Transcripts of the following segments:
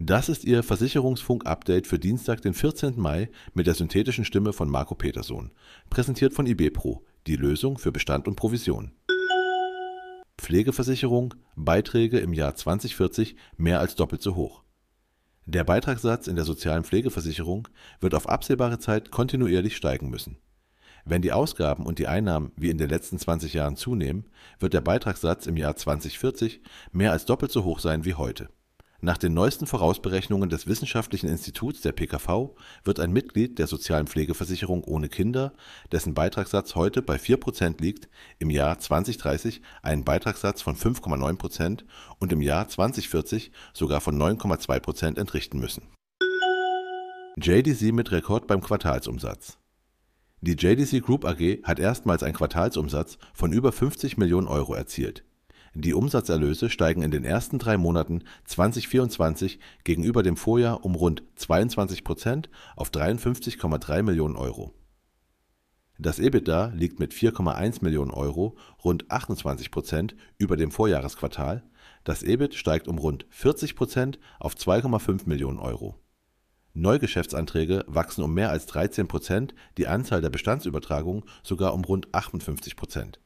Das ist Ihr Versicherungsfunk-Update für Dienstag, den 14. Mai mit der synthetischen Stimme von Marco Petersohn. Präsentiert von IB-Pro, die Lösung für Bestand und Provision. Pflegeversicherung, Beiträge im Jahr 2040 mehr als doppelt so hoch. Der Beitragssatz in der sozialen Pflegeversicherung wird auf absehbare Zeit kontinuierlich steigen müssen. Wenn die Ausgaben und die Einnahmen wie in den letzten 20 Jahren zunehmen, wird der Beitragssatz im Jahr 2040 mehr als doppelt so hoch sein wie heute. Nach den neuesten Vorausberechnungen des Wissenschaftlichen Instituts der PKV wird ein Mitglied der sozialen Pflegeversicherung ohne Kinder, dessen Beitragssatz heute bei 4% liegt, im Jahr 2030 einen Beitragssatz von 5,9% und im Jahr 2040 sogar von 9,2% entrichten müssen. JDC mit Rekord beim Quartalsumsatz. Die JDC Group AG hat erstmals einen Quartalsumsatz von über 50 Millionen Euro erzielt. Die Umsatzerlöse steigen in den ersten 3 Monaten 2024 gegenüber dem Vorjahr um rund 22% auf 53,3 Millionen Euro. Das EBITDA liegt mit 4,1 Millionen Euro rund 28% über dem Vorjahresquartal. Das EBIT steigt um rund 40% auf 2,5 Millionen Euro. Neugeschäftsanträge wachsen um mehr als 13%, die Anzahl der Bestandsübertragungen sogar um rund 58%.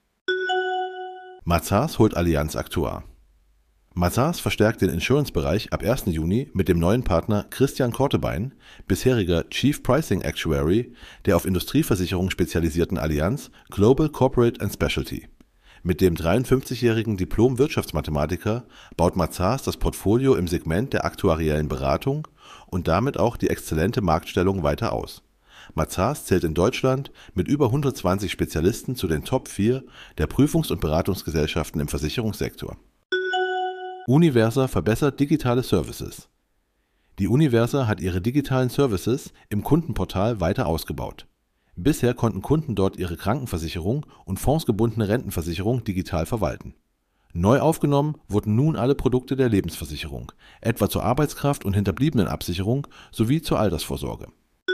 Mazars holt Allianz Aktuar. Mazars verstärkt den Insurance-Bereich ab 1. Juni mit dem neuen Partner Christian Kortebein, bisheriger Chief Pricing Actuary der auf Industrieversicherung spezialisierten Allianz Global Corporate and Specialty. Mit dem 53-jährigen Diplom-Wirtschaftsmathematiker baut Mazars das Portfolio im Segment der aktuariellen Beratung und damit auch die exzellente Marktstellung weiter aus. Mazars zählt in Deutschland mit über 120 Spezialisten zu den Top 4 der Prüfungs- und Beratungsgesellschaften im Versicherungssektor. Universa verbessert digitale Services. Die Universa hat ihre digitalen Services im Kundenportal weiter ausgebaut. Bisher konnten Kunden dort ihre Krankenversicherung und fondsgebundene Rentenversicherung digital verwalten. Neu aufgenommen wurden nun alle Produkte der Lebensversicherung, etwa zur Arbeitskraft- und Hinterbliebenenabsicherung sowie zur Altersvorsorge.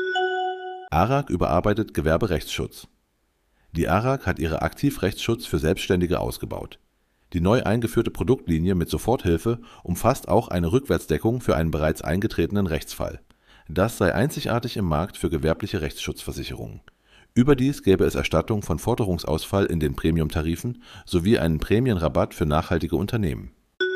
ARAG überarbeitet Gewerberechtsschutz. Die ARAG hat ihre Aktivrechtsschutz für Selbstständige ausgebaut. Die neu eingeführte Produktlinie mit Soforthilfe umfasst auch eine Rückwärtsdeckung für einen bereits eingetretenen Rechtsfall. Das sei einzigartig im Markt für gewerbliche Rechtsschutzversicherungen. Überdies gäbe es Erstattung von Forderungsausfall in den Premiumtarifen sowie einen Prämienrabatt für nachhaltige Unternehmen.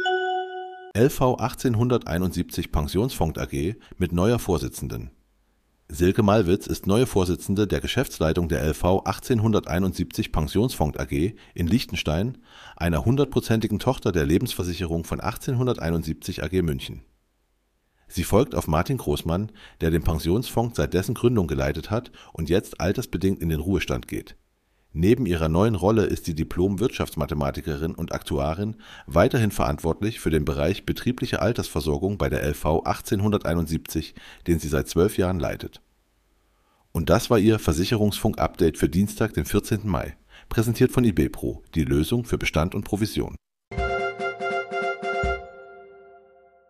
LV 1871 Pensionsfonds AG mit neuer Vorsitzenden. Silke Malwitz ist neue Vorsitzende der Geschäftsleitung der LV 1871 Pensionsfonds AG in Liechtenstein, einer 100%igen Tochter der Lebensversicherung von 1871 AG München. Sie folgt auf Martin Großmann, der den Pensionsfonds seit dessen Gründung geleitet hat und jetzt altersbedingt in den Ruhestand geht. Neben ihrer neuen Rolle ist die Diplom-Wirtschaftsmathematikerin und Aktuarin weiterhin verantwortlich für den Bereich betriebliche Altersversorgung bei der LV 1871, den sie seit 12 Jahren leitet. Und das war Ihr Versicherungsfunk-Update für Dienstag, den 14. Mai, präsentiert von IB-Pro, die Lösung für Bestand und Provision.